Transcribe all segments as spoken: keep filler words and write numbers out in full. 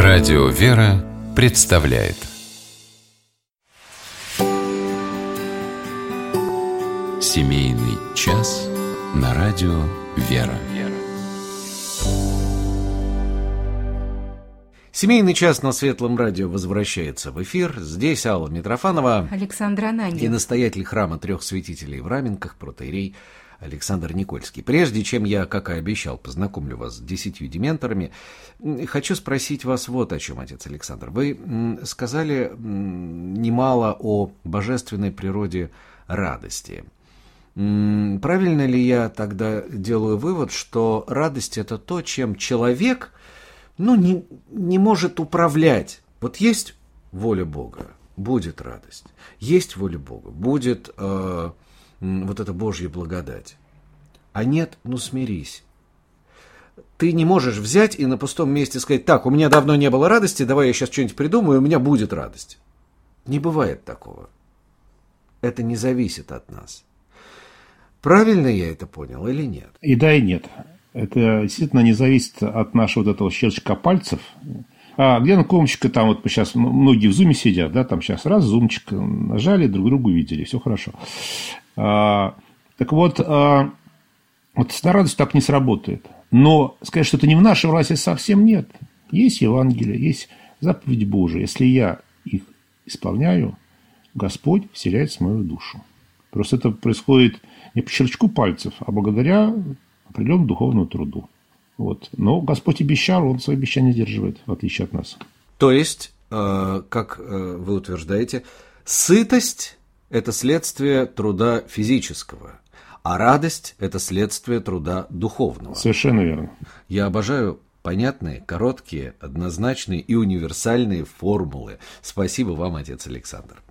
Радио «Вера» представляет Семейный час на радио «Вера». Семейный час на Светлом радио возвращается в эфир. Здесь Алла Митрофанова, Александр Ананьев и настоятель храма трех святителей в Раменках, протоиерей Александр Никольский. Прежде чем я, как и обещал, познакомлю вас с десятью дементорами, хочу спросить вас вот о чем, отец Александр. Вы сказали немало о божественной природе радости. Правильно ли я тогда делаю вывод, что радость – это то, чем человек ну, не, не может управлять? Вот есть воля Бога, будет радость. Есть воля Бога, будет э, вот эта Божья благодать. А нет, ну смирись. Ты не можешь взять и на пустом месте сказать: так, у меня давно не было радости, давай я сейчас что-нибудь придумаю, у меня будет радость. Не бывает такого. Это не зависит от нас. Правильно я это понял или нет? И да, и нет. Это действительно не зависит от нашего вот этого щелчка пальцев. А где на кнопочка, там вот сейчас многие в зуме сидят, да, там сейчас раз зумчик нажали, друг другу видели, все хорошо. А, так вот, а, вот с радостью так не сработает. Но сказать, что это не в нашей власти, совсем нет. Есть Евангелие, есть заповедь Божия. Если я их исполняю, Господь вселяется в мою душу. Просто это происходит не по щелчку пальцев, а благодаря определенному духовному труду. Вот. Но Господь обещал, Он свои обещания сдерживает, в отличие от нас. То есть, э, как э, вы утверждаете, сытость – это следствие труда физического, а радость – это следствие труда духовного. Совершенно верно. Я обожаю понятные, короткие, однозначные и универсальные формулы. Спасибо вам, отец Александр.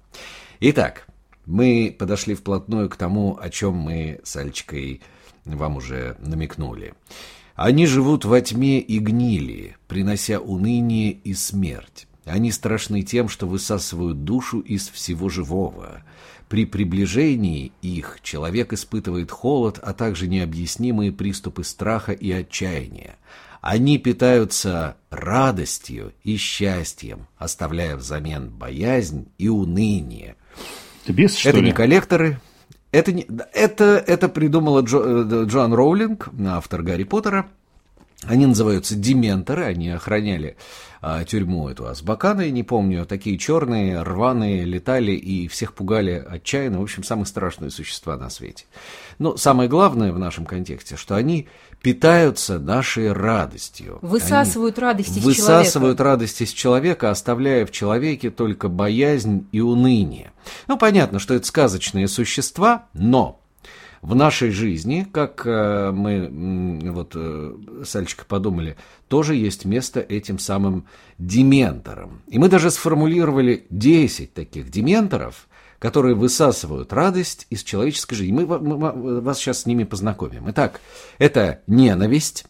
Итак, мы подошли вплотную к тому, о чем мы с Альчикой вам уже намекнули. Они живут во тьме и гнили, принося уныние и смерть. Они страшны тем, что высасывают душу из всего живого. При приближении их человек испытывает холод, а также необъяснимые приступы страха и отчаяния. Они питаются радостью и счастьем, оставляя взамен боязнь и уныние. Это бес, что Это ли? не коллекторы. Это, не, это, это придумала Джо, Джоан Роулинг, автор Гарри Поттера. Они называются дементоры, они охраняли а, тюрьму эту Азбакана, я не помню, такие черные, рваные, летали и всех пугали отчаянно. В общем, самые страшные существа на свете. Но самое главное в нашем контексте, что они питаются нашей радостью. Высасывают они радость из высасывают человека. радость из человека, оставляя в человеке только боязнь и уныние. Ну, понятно, что это сказочные существа, но в нашей жизни, как э, мы э, вот э, с Альчикой подумали, тоже есть место этим самым дементорам. И мы даже сформулировали десять таких дементоров, которые высасывают радость из человеческой жизни. Мы, мы вас сейчас с ними познакомим. Итак, это ненависть,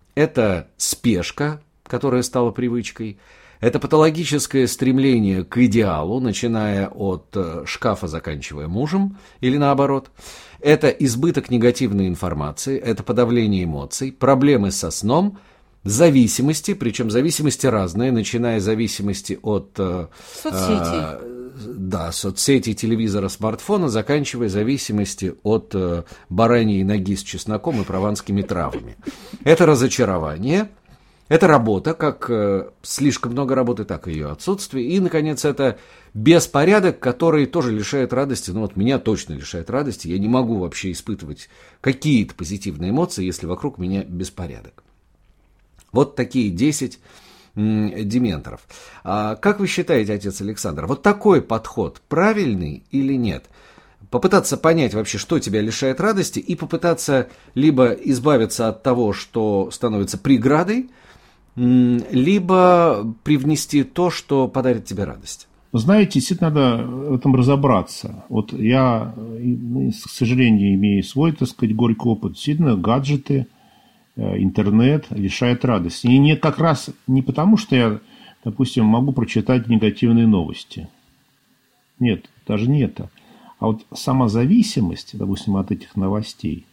это спешка, которая стала привычкой, это патологическое стремление к идеалу, начиная от шкафа, заканчивая мужем, или наоборот. Это избыток негативной информации, это подавление эмоций, проблемы со сном, зависимости, причем зависимости разные, начиная зависимости от соцсетей, э, да, соцсетей, телевизора, смартфона, заканчивая зависимости от э, бараньей ноги с чесноком и прованскими травами. Это разочарование. Это работа, как э, слишком много работы, так и ее отсутствие. И, наконец, это беспорядок, который тоже лишает радости. Ну, вот меня точно лишает радости. Я не могу вообще испытывать какие-то позитивные эмоции, если вокруг меня беспорядок. Вот такие десять м, дементоров. А как вы считаете, отец Александр, вот такой подход правильный или нет? Попытаться понять вообще, что тебя лишает радости, и попытаться либо избавиться от того, что становится преградой, либо привнести то, что подарит тебе радость. Знаете, действительно надо в этом разобраться. Вот я, к сожалению, имею свой, так сказать, горький опыт. Действительно, гаджеты, интернет лишает радости. И не как раз не потому, что я, допустим, могу прочитать негативные новости. Нет, даже не это. А вот сама зависимость, допустим, от этих новостей,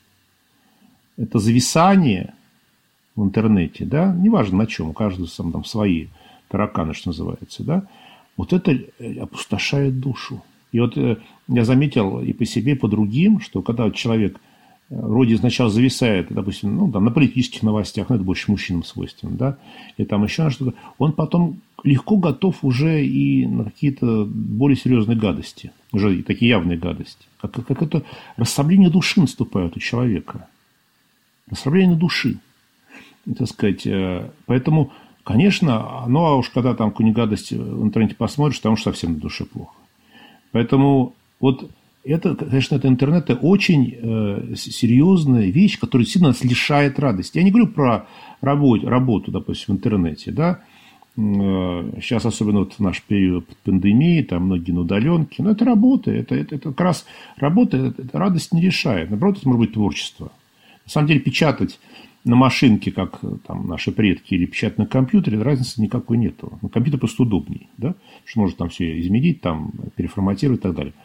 это зависание в интернете, да, неважно на чем, у каждого сам там свои тараканы, что называется, да, вот это опустошает душу. И вот я заметил и по себе, и по другим, что когда человек вроде сначала зависает, допустим, ну, там, на политических новостях, ну, это больше мужчинам свойственно, да, и там еще на что-то, он потом легко готов уже и на какие-то более серьезные гадости, уже такие явные гадости. Как, как это расслабление души наступает у человека. Расслабление души, так сказать. Поэтому, конечно, ну, а уж когда там какую-нибудь гадость в интернете посмотришь, там уж совсем на душе плохо. Поэтому вот это, конечно, это интернет, это очень э, серьезная вещь, которая сильно нас лишает радости. Я не говорю про работу, работу допустим, в интернете, да. Сейчас, особенно вот в наш период пандемии, там многие на удаленке, но это работа, это, это, это как раз работа, это, это радость не решает. Наоборот, это может быть творчество. На самом деле, печатать на машинке, как там наши предки, или печатать на компьютере, разницы никакой нету. На компьютере просто удобнее, да, потому что можно там все изменить, там, переформатировать и так далее.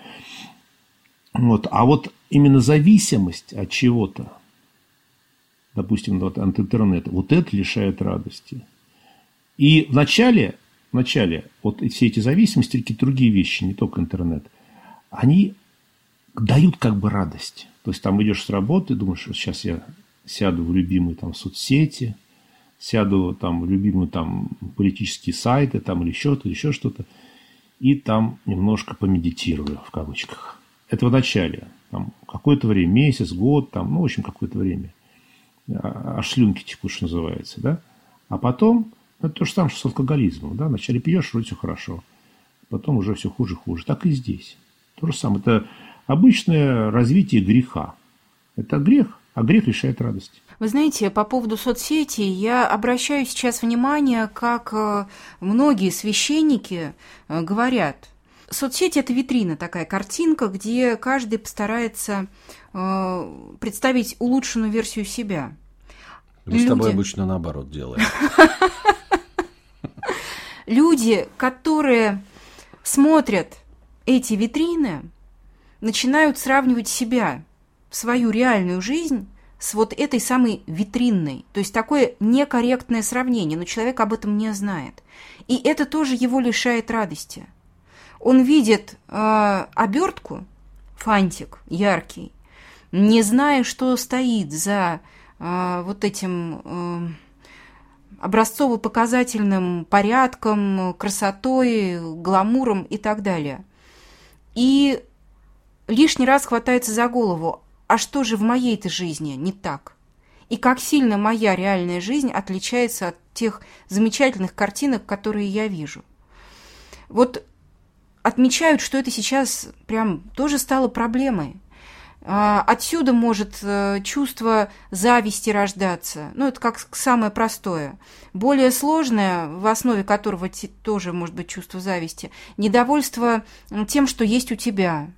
Вот. А вот именно зависимость от чего-то, допустим, от интернета, вот это лишает радости. И в начале, в начале вот все эти зависимости, какие-то другие вещи, не только интернет, они дают как бы радость. То есть там идешь с работы, думаешь, что сейчас я сяду в любимые там соцсети, сяду там в любимые там политические сайты там, или еще что-то, еще что-то, и там немножко помедитирую, в кавычках. Это в начале. Там какое-то время, месяц, год, там, ну, в общем, какое-то время. Аж слюнки текут, что называется, да? А потом, это то же самое, что с алкоголизмом, да? Вначале пьешь, вроде все хорошо. Потом уже все хуже и хуже. Так и здесь. То же самое. Это обычное развитие греха. Это грех, а грех лишает радости. Вы знаете, по поводу соцсетей я обращаю сейчас внимание, как многие священники говорят. Соцсети – это витрина, такая картинка, где каждый постарается представить улучшенную версию себя. Мы Люди... с тобой обычно наоборот делаем. Люди, которые смотрят эти витрины, начинают сравнивать себя, свою реальную жизнь с вот этой самой витринной. То есть такое некорректное сравнение, но человек об этом не знает. И это тоже его лишает радости. Он видит э, обертку, фантик яркий, не зная, что стоит за э, вот этим э, образцово-показательным порядком, красотой, гламуром и так далее. И лишний раз хватается за голову, а что же в моей-то жизни не так? И как сильно моя реальная жизнь отличается от тех замечательных картинок, которые я вижу. Вот отмечают, что это сейчас прям тоже стало проблемой. Отсюда может чувство зависти рождаться. Ну, это как самое простое. Более сложное, в основе которого тоже может быть чувство зависти, недовольство тем, что есть у тебя.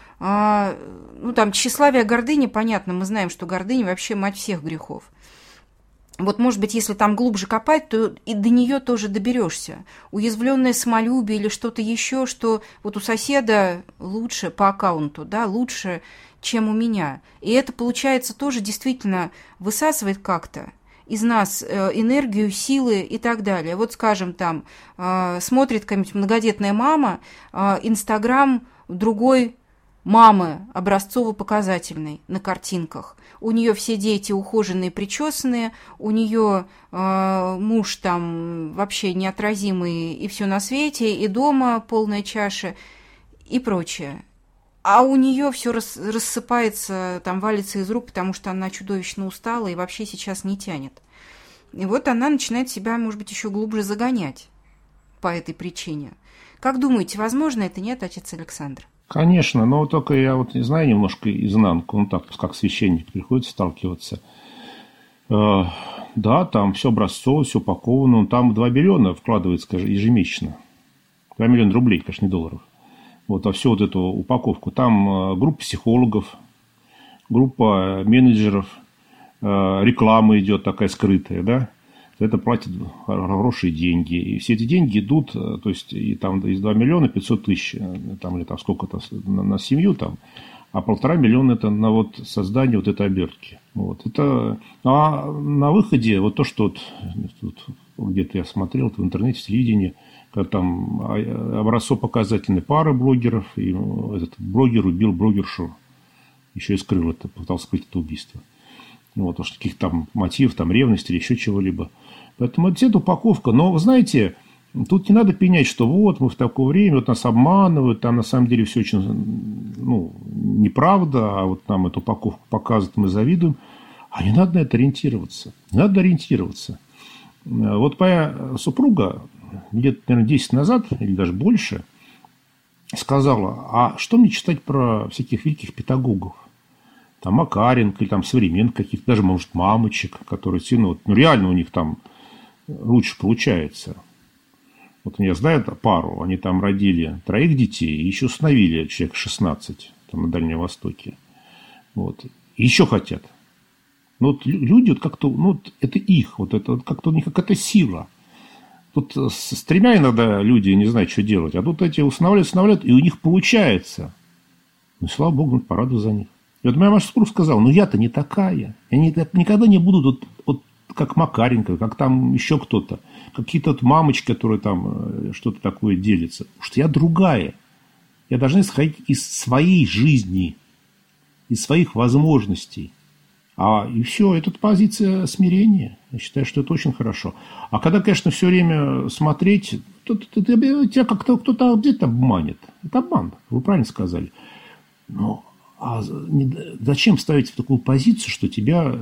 Ну, там, тщеславие, гордыня, понятно, мы знаем, что гордыня вообще мать всех грехов. Вот, может быть, если там глубже копать, то и до нее тоже доберешься. Уязвленное самолюбие или что-то еще, что вот у соседа лучше по аккаунту, да, лучше, чем у меня. И это, получается, тоже действительно высасывает как-то из нас энергию, силы и так далее. Вот, скажем, там смотрит какая-нибудь многодетная мама, Инстаграм другой мамы образцово-показательной на картинках. У нее все дети ухоженные, причесанные, у нее э, муж там вообще неотразимый и все на свете, и дома полная чаша и прочее. А у нее все рас, рассыпается, там валится из рук, потому что она чудовищно устала и вообще сейчас не тянет. И вот она начинает себя, может быть, еще глубже загонять по этой причине. Как думаете, возможно это, нет, отец Александр? Конечно, но только я вот не знаю немножко изнанку, ну так, как священник приходится сталкиваться. Э, да, там все образцово, все упаковано, там два миллиона вкладывается, скажем, ежемесячно. два миллиона рублей, конечно, не долларов. Вот, а всю вот эту упаковку. Там э, группа психологов, группа менеджеров, э, реклама идет такая скрытая, да. Это платят хорошие деньги. И все эти деньги идут, то есть, и там из двух миллионов пятьсот тысяч, там, или там сколько-то на, на семью, там, а полтора миллиона это на вот создание вот этой обертки. Вот. Это, а на выходе вот то, что вот, вот, где-то я смотрел, в интернете, в телевидении, когда там образцово-показательные пары блогеров, и этот блогер убил блогершу, еще и скрыл это, пытался скрыть это убийство. Ну, вот, уж каких-то там мотивов, там, ревности или еще чего-либо. Поэтому это эта упаковка. Но, вы знаете, тут не надо пенять, что вот мы в такое время, вот нас обманывают, там на самом деле все очень, ну, неправда, а вот нам эту упаковку показывают, мы завидуем. А не надо на это ориентироваться. Не надо ориентироваться. Вот моя супруга где-то, наверное, десять назад, или даже больше, сказала, а что мне читать про всяких великих педагогов? Там Макаренко или там современных каких-то, даже, может, мамочек, которые сильно, вот, ну, реально у них там лучше получается. Вот я знаю пару, они там родили троих детей и еще усыновили человек шестнадцать там, на Дальнем Востоке. Вот. И еще хотят. Но вот люди вот как-то, ну, вот это их, вот это вот как-то у них какая-то сила. Тут с тремя иногда люди не знают, что делать, а тут эти усыновляют, усыновляют, и у них получается. Ну, слава богу, порадуюсь за них. И вот моя супруга сказала, ну я-то не такая. Я не, никогда не буду вот, вот как Макаренко, как там еще кто-то. Какие-то вот мамочки, которые там что-то такое делятся. Потому что я другая. Я должна исходить из своей жизни, из своих возможностей. А и все, это позиция смирения. Я считаю, что это очень хорошо. А когда, конечно, все время смотреть, то, то, то, то, тебя как-то кто-то где-то обманет. Это обман, вы правильно сказали. Но а зачем ставить в такую позицию, что тебя,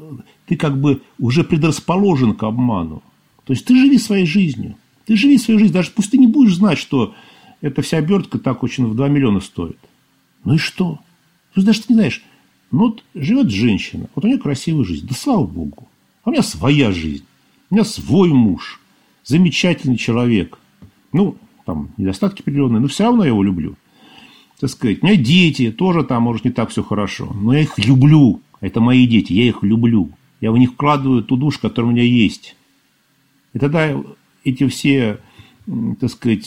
ты как бы уже предрасположен к обману? То есть ты живи своей жизнью. Ты живи своей жизнью. Даже пусть ты не будешь знать, что эта вся обертка так очень в два миллиона стоит. Ну и что? Ты даже не знаешь. Ну вот живет женщина. Вот у нее красивая жизнь. Да слава богу. А у меня своя жизнь. У меня свой муж. Замечательный человек. Ну, там недостатки определенные, но все равно я его люблю. Так сказать, у меня дети, тоже там, может, не так все хорошо. Но я их люблю. Это мои дети, я их люблю. Я в них вкладываю ту душу, которая у меня есть. И тогда эти все, так сказать,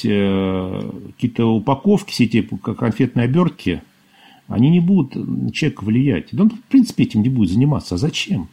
какие-то упаковки, все эти конфетные обертки, они не будут на человека влиять. Да он, в принципе, этим не будет заниматься. А зачем?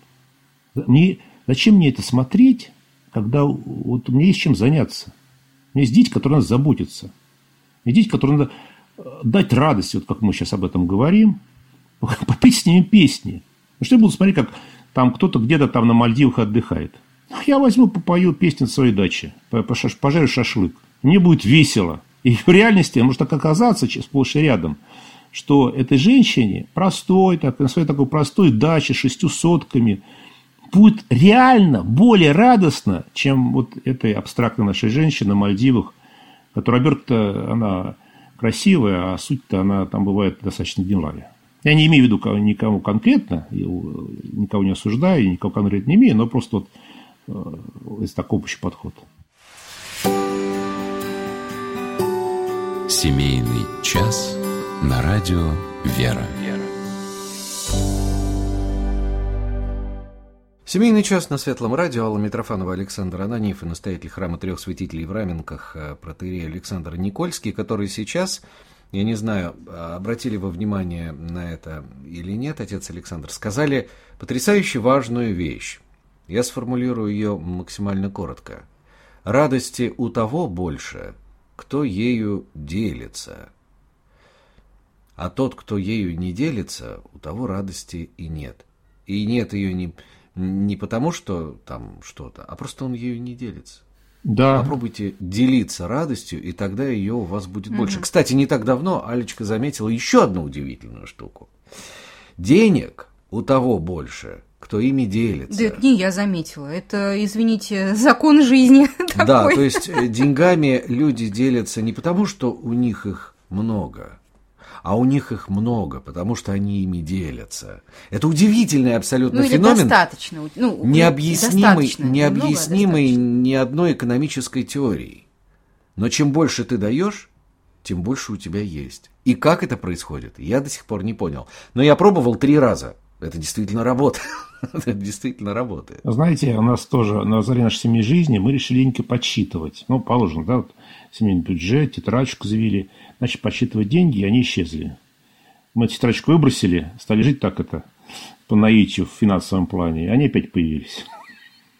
Мне, зачем мне это смотреть, когда вот у меня есть чем заняться? У меня есть дети, которые нас заботятся. У меня дети, которые надо дать радость, вот как мы сейчас об этом говорим, попеть с ними песни. Ну, что я буду смотреть, как там кто-то где-то там на Мальдивах отдыхает. Я возьму, попою песни на своей даче, пожарю шашлык. Мне будет весело. И в реальности может так оказаться, сплошь и рядом, что этой женщине простой, так, на своей такой простой даче с шестью сотками будет реально более радостно, чем вот этой абстрактной нашей женщине на Мальдивах, которая обертка, она красивая, а суть-то она там бывает достаточно гнилая. Я не имею в виду никого конкретно, никого не осуждаю, никого конкретно не имею, но просто вот э, есть такой общий подход. Семейный час на радио «Вера». Семейный час на Светлом радио. Алла Митрофанова, Александр Ананьев и настоятель храма трех святителей в Раменках протоиерей Александр Никольский, который сейчас, я не знаю, обратили вы внимание на это или нет, отец Александр, сказали потрясающе важную вещь. Я сформулирую ее максимально коротко. Радости у того больше, кто ею делится. А тот, кто ею не делится, у того радости и нет. И нет ее не... Не потому, что там что-то, а просто он ею не делится. Да. Попробуйте делиться радостью, и тогда ее у вас будет больше. Угу. Кстати, не так давно Алечка заметила еще одну удивительную штуку. Денег у того больше, кто ими делится. Да это не я заметила, это, извините, закон жизни такой. Да, то есть деньгами люди делятся не потому, что у них их много, а у них их много, потому что они ими делятся. Это удивительный абсолютно ну, феномен, достаточно, ну, необъяснимый, достаточно, необъяснимый немного, ни одной экономической теорией. Но чем больше ты даешь, тем больше у тебя есть. И как это происходит, я до сих пор не понял. Но я пробовал три раза. Это действительно работает. Это действительно работает. Знаете, у нас тоже на заре нашей семейной жизни мы решили ленько подсчитывать. Ну, положено, да, вот семейный бюджет, тетрадочку завели. Начали подсчитывать деньги, и они исчезли. Мы тетрадочку выбросили, стали жить так это, по наитию в финансовом плане, и они опять появились.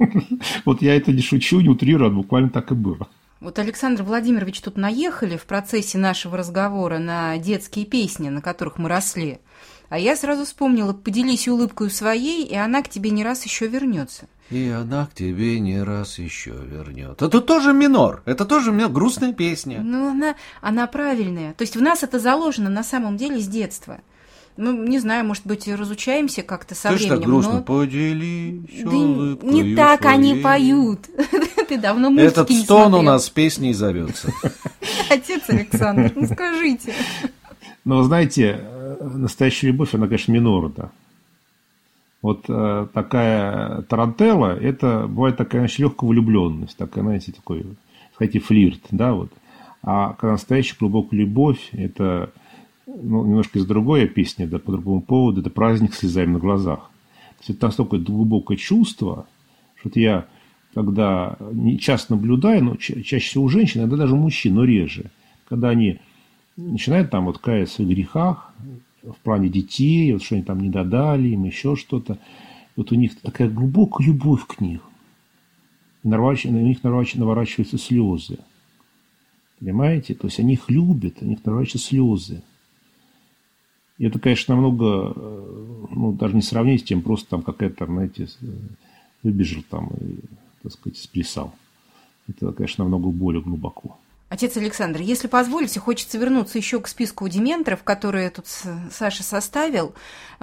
Вот я это не шучу, не утрирую, а буквально так и было. Вот, Александр Владимирович, тут наехали в процессе нашего разговора на детские песни, на которых мы росли. А я сразу вспомнила: поделись улыбкой своей, и она к тебе не раз еще вернется. И она к тебе не раз еще вернется. Это тоже минор, это тоже минор, грустная песня. Ну, она, она правильная. То есть в нас это заложено на самом деле с детства. Ну, не знаю, может быть, разучаемся как-то со Ты временем. Что грустно? Но... Поделись Да улыбкой не так своей. они поют. Ты давно мультики Этот не стон смотрел. у нас песней зовется. Отец Александр, ну скажите. Но, вы знаете, настоящая любовь, она, конечно, минорна. Вот э, такая тарантелла, это бывает такая, значит, легкая влюбленность, такая, знаете, такой, хотите, флирт, да, вот. А когда настоящая глубокая любовь, это, ну, немножко из другой песни, да, по другому поводу, это праздник с слезами на глазах. То есть это настолько глубокое чувство, что я, когда не часто наблюдаю, но ча- чаще всего у женщин, иногда даже у мужчин, но реже, когда они начинают там вот каяться в своих грехах, в плане детей, вот что они там не додали, им еще что-то. Вот у них такая глубокая любовь к них. Нарвач... У них нарвач... наворачиваются слезы. Понимаете? То есть они их любят, у них наворачиваются слезы. И это, конечно, намного, ну, даже не сравнить с тем, просто там какая-то, знаете, выбежал там и, так сказать, сплясал. Это, конечно, намного более глубоко. Отец Александр, если позволите, хочется вернуться еще к списку дементоров, которые тут Саша составил.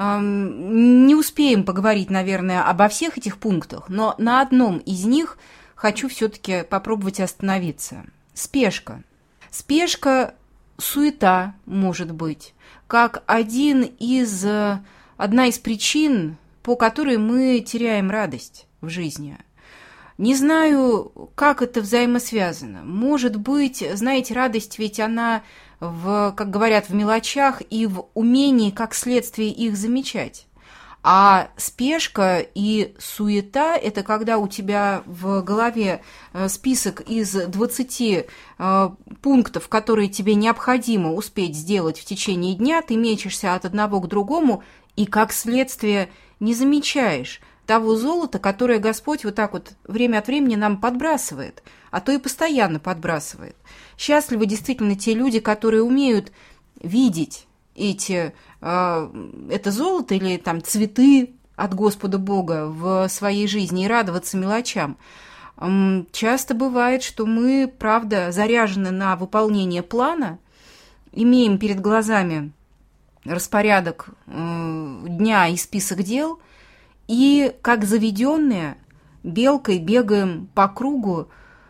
Не успеем поговорить, наверное, обо всех этих пунктах, но на одном из них хочу все-таки попробовать остановиться. Спешка. Спешка, суета, может быть, как один из, одна из причин, по которой мы теряем радость в жизни. Не знаю, как это взаимосвязано. Может быть, знаете, радость ведь она, в, как говорят, в мелочах и в умении, как следствие, их замечать. А спешка и суета – это когда у тебя в голове список из двадцати пунктов, которые тебе необходимо успеть сделать в течение дня, ты мечешься от одного к другому и, как следствие, не замечаешь того золота, которое Господь вот так вот время от времени нам подбрасывает, а то и постоянно подбрасывает. Счастливы действительно те люди, которые умеют видеть эти, э, это золото или там цветы от Господа Бога в своей жизни и радоваться мелочам. Эм, часто бывает, что мы, правда, заряжены на выполнение плана, имеем перед глазами распорядок э, дня и список дел, и, как заведенные, белкой бегаем по кругу,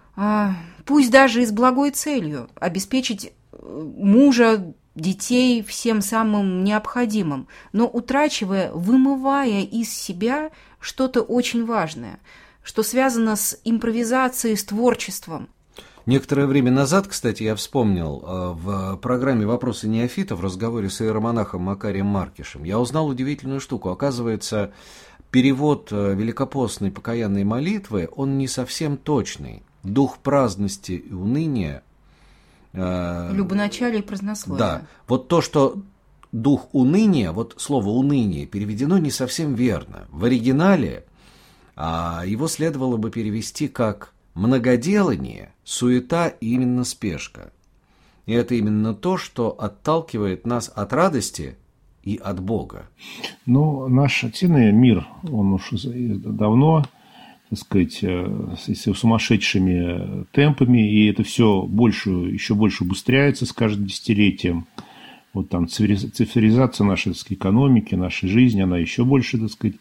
пусть даже и с благой целью обеспечить мужа, детей всем самым необходимым, но утрачивая, вымывая из себя что-то очень важное, что связано с импровизацией, с творчеством. Некоторое время назад, кстати, я вспомнил, в программе «Вопросы неофитов» в разговоре с иеромонахом Макарием Маркишем я узнал удивительную штуку. Оказывается, перевод великопостной покаянной молитвы, он не совсем точный. Дух праздности и уныния. Любоначалие и празднословие. Да. Вот то, что дух уныния, вот слово «уныние» переведено не совсем верно. В оригинале а, его следовало бы перевести как «многоделание, суета и именно спешка». И это именно то, что отталкивает нас от радости и от Бога. Ну, наш активный мир, он уж давно, так сказать, с сумасшедшими темпами, и это все больше, еще больше убыстряется с каждым десятилетием. Вот там цифровизация нашей, так сказать, экономики, нашей жизни, она еще больше, так сказать,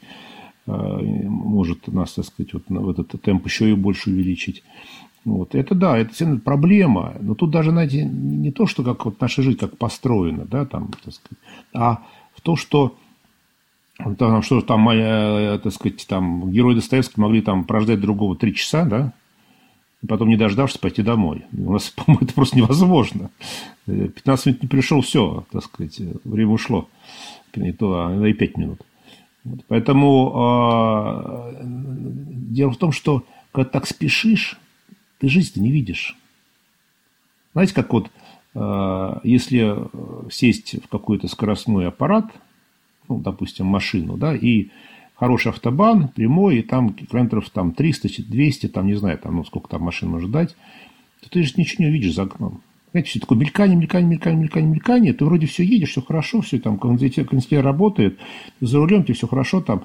может нас, так сказать, вот в этот темп еще и больше увеличить. Вот. Это да, это действительно проблема. Но тут даже, знаете, не то, что как вот наша жизнь как построена, да, там, так сказать, а в то, что там, что там, так сказать, там, герои Достоевского могли там прождать другого три часа, да, и потом, не дождавшись, пойти домой. У нас, по-моему, это просто невозможно. пятнадцать минут не пришел, все, так сказать, время ушло. Не то, а и пять минут. Вот. Поэтому э, дело в том, что когда так спешишь, ты жизнь-то не видишь. Знаете, как вот, э, если сесть в какой-то скоростной аппарат, ну, допустим, машину, да, и хороший автобан, прямой, и там километров там, триста, двести, там, не знаю, там, ну, сколько там машин может дать, то ты же ничего не увидишь за окном. Знаете, все такое мелькание, мелькание, мелькание, мелькание, мелькание. Ты вроде все едешь, все хорошо, все там, кондиционер работает, за рулем тебе все хорошо там.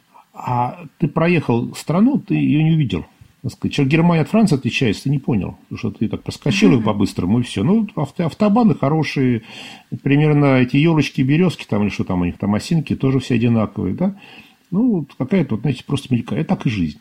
А ты проехал страну, ты ее не увидел. Человек Германия от Франции отличается, ты не понял. Потому что ты так проскочил их по-быстрому, и все. Ну, автобаны хорошие, примерно эти елочки, березки, там, или что там у них, там осинки, тоже все одинаковые, да. Ну, какая-то, вот, знаете, просто мелькает. Это так и жизнь.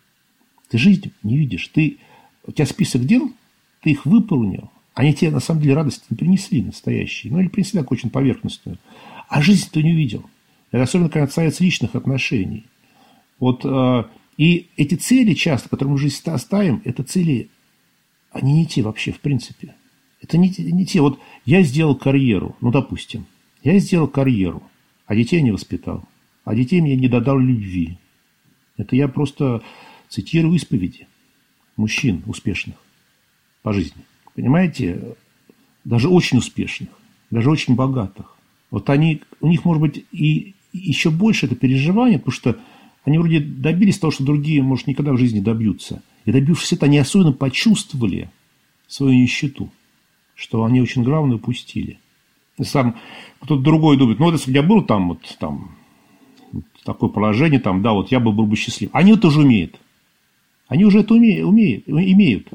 Ты жизнь не видишь. Ты, у тебя список дел, ты их выполнил. Они тебе, на самом деле, радость не принесли настоящие. Ну, или принесли так очень поверхностную. А жизнь ты не увидел. Это особенно, когда касается личных отношений. Вот, э, и эти цели часто, которые мы в жизни ставим, это цели, они не те вообще, в принципе. Это не, не те. Вот я сделал карьеру, ну, допустим. Я сделал карьеру, а детей не воспитал. А детей мне не додал любви. Это я просто цитирую исповеди мужчин успешных по жизни. Понимаете, даже очень успешных, даже очень богатых. Вот они, у них, может быть, и еще больше это переживание, потому что они вроде добились того, что другие, может, никогда в жизни добьются. И добившись этого, они особенно почувствовали свою нищету, что они очень главное упустили. И сам кто-то другой думает, ну, вот если бы я был там, вот там, такое положение, там, да, вот я бы был бы счастлив. Они это уже умеют. Они уже это умеют, умеют, имеют.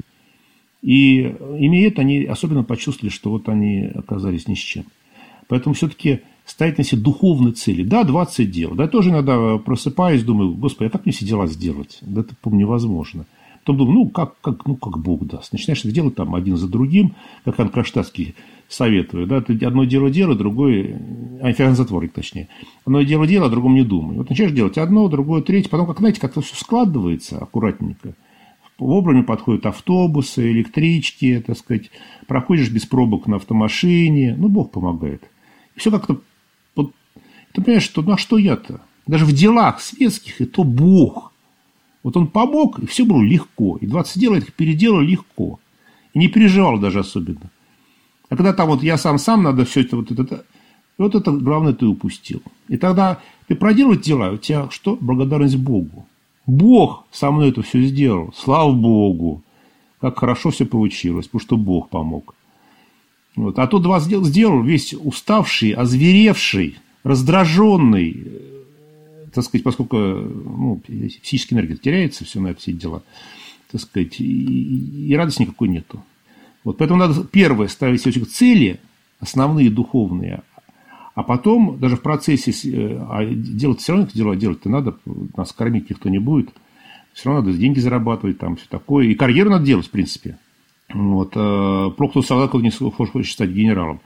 И имеют, они особенно почувствовали, что вот они оказались ни с чем. Поэтому все-таки ставить на себе духовные цели. Да, двадцать дел. Да, я тоже иногда просыпаюсь, думаю, господи, а как мне все дела сделать? Да это, по-моему, невозможно. Потом думаю, ну как, как, ну, как Бог даст. Начинаешь их делать там один за другим, как Анкаштадтский советует. Да? Ты одно дело делай, другое... А, затворник, точнее. Одно дело делай, а другом не думай. Вот начинаешь делать одно, другое, третье. Потом, как, знаете, как-то все складывается аккуратненько. Вовремя подходят автобусы, электрички, так сказать. Проходишь без пробок на автомашине. Ну, Бог помогает. И все как-то... Вот, ты понимаешь, что ну а что я-то? Даже в делах светских, и то Бог. Вот он помог, и все было легко. И двадцать дел этих переделал легко. И не переживал даже особенно. А когда там вот я сам-сам, надо все это, вот это, вот это, главное, ты упустил. И тогда ты проделывать дела, у тебя что? Благодарность Богу. Бог со мной это все сделал. Слава Богу. Как хорошо все получилось, потому что Бог помог. Вот. А тут двадцать дел сделал, весь уставший, озверевший, раздраженный, так сказать, поскольку ну, психическая энергия теряется, все на это все дела, так сказать, и, и радости никакой нету. Вот, поэтому надо первое ставить себе цели, основные духовные, а потом даже в процессе, а делать все равно это дела делать-то надо, нас кормить никто не будет, все равно надо деньги зарабатывать, там все такое, и карьеру надо делать, в принципе. Вот, плохо кто солдат, кто не хочет стать генералом.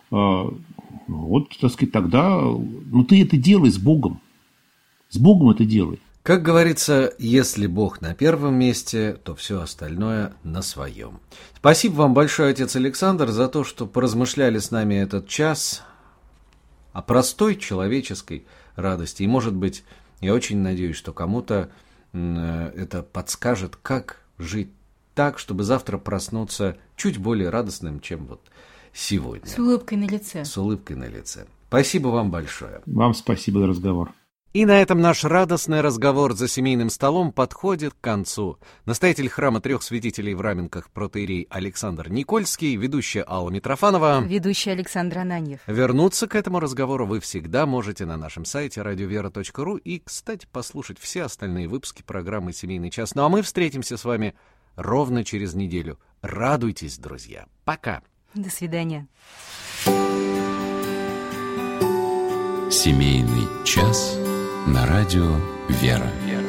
Вот, так сказать, тогда, ну ты это делай с Богом. С Богом это делай. Как говорится, если Бог на первом месте, то все остальное на своем. Спасибо вам большое, отец Александр, за то, что поразмышляли с нами этот час о простой человеческой радости. И, может быть, я очень надеюсь, что кому-то это подскажет, как жить так, чтобы завтра проснуться чуть более радостным, чем вот сегодня. С улыбкой на лице. С улыбкой на лице. Спасибо вам большое. Вам спасибо за разговор. И на этом наш радостный разговор за семейным столом подходит к концу. Настоятель храма трех святителей в Раменках протоиерей Александр Никольский, ведущая Алла Митрофанова, ведущий Александр Ананьев. Вернуться к этому разговору вы всегда можете на нашем сайте радиовера точка ру и, кстати, послушать все остальные выпуски программы «Семейный час». Ну а мы встретимся с вами ровно через неделю. Радуйтесь, друзья. Пока. До свидания. Семейный час на радио «Вера».